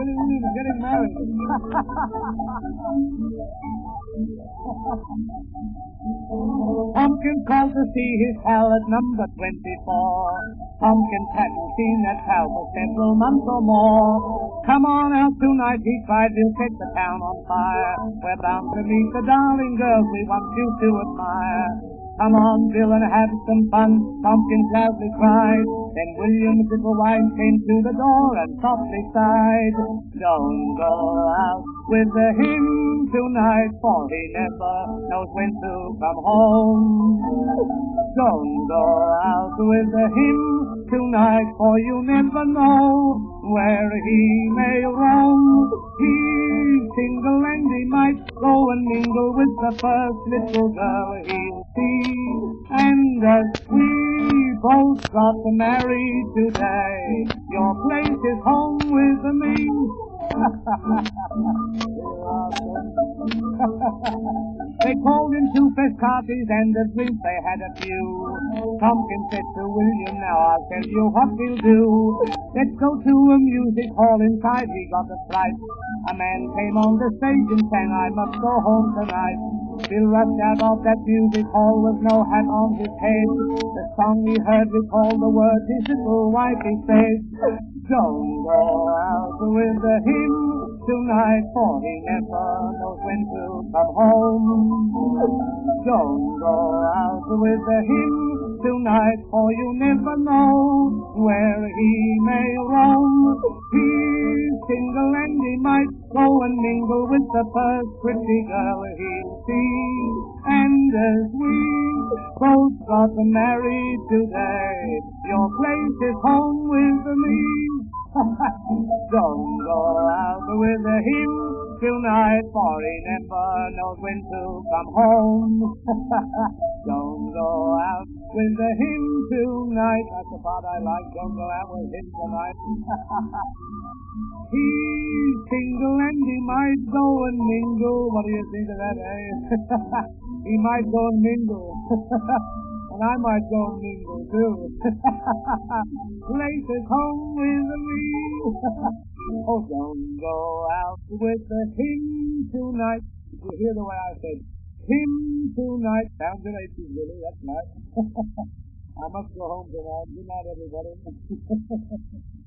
Willie Williams getting married. Pumpkin called to see his pal at number 24. Pumpkin hadn't seen that pal for several months or more. Come on out tonight, he cried, we'll set the town on fire. We're bound to meet the darling girls we want you to admire. Come on, Bill, and have some fun, Pumpkin loudly cried. Then William's little wife came to the door and softly sighed. Don't go out with him tonight, for he never knows when to come home. Don't go out with him tonight, for you never know where he may roam. He's single and he might go and mingle with the first little girl he'll see. And as we both got married today, your place is home with me. They called in two pescados and a drink they had a few. Pumpkin said to William, now I'll tell you what we'll do. Let's go to a music hall. Inside we got a fright. A man came on the stage and sang, I must go home tonight. Bill rushed out of that music hall with no hat on his head. The song he heard recalled the words his little wifey said. Don't go out with him tonight, for he never knows when to come home. Don't go out with him tonight, for you never know where he may roam. He's single and he might go and mingle with the first pretty girl he'll see. And as we both got married today, your place is home with me. Don't go out with him tonight, for he never knows when to come home. Don't go out with him tonight. That's the part I like. Don't go out with him tonight. He's single and he might go and mingle. What do you think of that, eh? He might go and mingle. And I might go and mingle too. Place is home with me. Oh, don't go out with him tonight. Did you hear the way I said him tonight? Sounds good, ain't it, Billy? That's nice. I must go home tonight. Good night, everybody.